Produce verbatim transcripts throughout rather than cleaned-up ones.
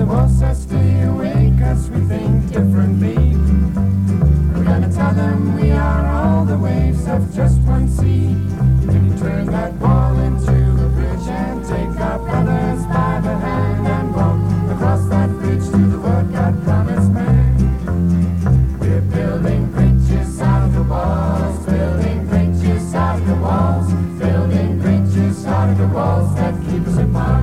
boss says stay away, cause we think differently. We're gonna tell them we are all the waves of just one sea. Can you turn that wall into a bridge and take our brothers by the hand and walk across that bridge to the word God promised man? We're building bridges out of the walls, building bridges out of the walls, building bridges out of the walls that keep us apart.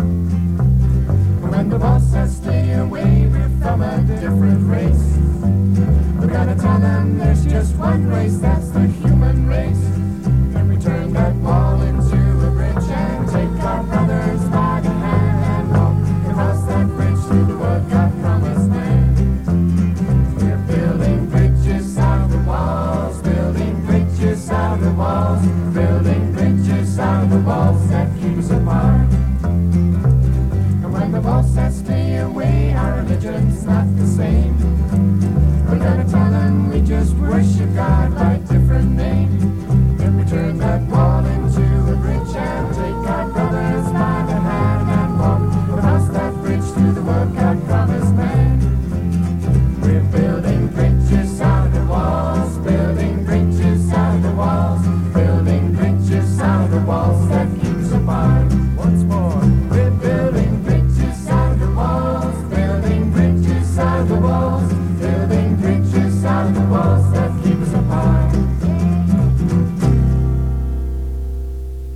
When the boss says stay away, we're from a different race. We're gonna tell them there's just one race, that's the human race. And we turn that wall into a bridge and take our brothers by the hand and walk across that bridge to the world God promised man. We're building bridges out of the walls, building bridges out of the walls, building bridges out of the walls that keep us apart. When the boss says stay away, our religion's not the same. We're gonna tell them we just worship God by different name. And we turn that wall into a bridge and take our brothers by the hand and walk across that bridge to the world God promised man. We're building bridges out of the walls, building bridges out of the walls, building bridges out of the walls that keep us apart.